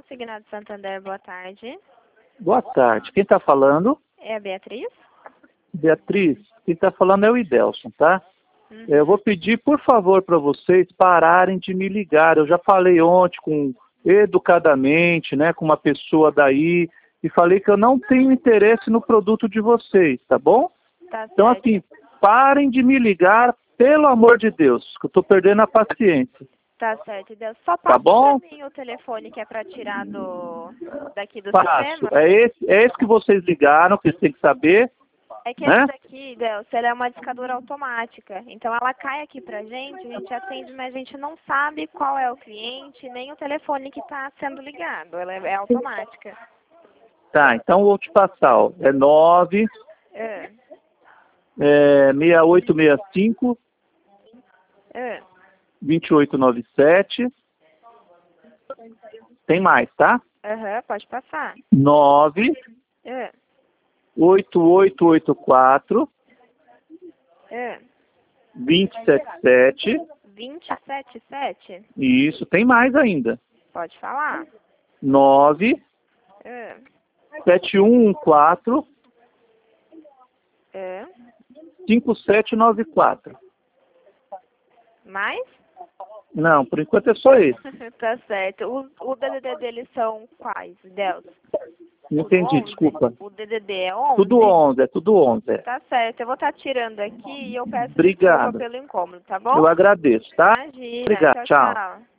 Consignado Santander, boa tarde. Boa tarde. Quem está falando? É a Beatriz? Beatriz, quem está falando é o Idelson, tá? Eu vou pedir, por favor, para vocês pararem de me ligar. Eu já falei ontem educadamente, né, com uma pessoa daí, e falei que eu não tenho interesse no produto de vocês, tá bom? Tá Então, certo. assim, parem de me ligar, pelo amor de Deus, que eu estou perdendo a paciência. Tá certo, Deus. Só Tá passa bom? pra mim o telefone que é pra tirar daqui do Passo. sistema. É esse que vocês ligaram, que vocês têm que saber, É que né? essa aqui, Deus, ela é uma discadora automática. Então ela cai aqui pra gente, a gente atende, mas a gente não sabe qual é o cliente, nem o telefone que tá sendo ligado. Ela é automática. Tá, então eu vou te passar, ó. É 9 É. 6865 É. 2897. Tem mais, tá? Aham, pode passar. 9 É. 8884 É. 277. 277? Isso, tem mais ainda. Pode falar. 9 É. 7114 É. 5794. Mais? Não, por enquanto é só esse. Tá certo. O DDD deles são quais, Deus? Não entendi, 11? desculpa. O DDD é 11? Tudo 11, é tudo 11. É. Tá certo. Eu vou estar tirando aqui e eu peço Obrigado. desculpa pelo incômodo, tá bom? Eu agradeço, tá? Imagina. Obrigado, Tchau, tchau. tchau.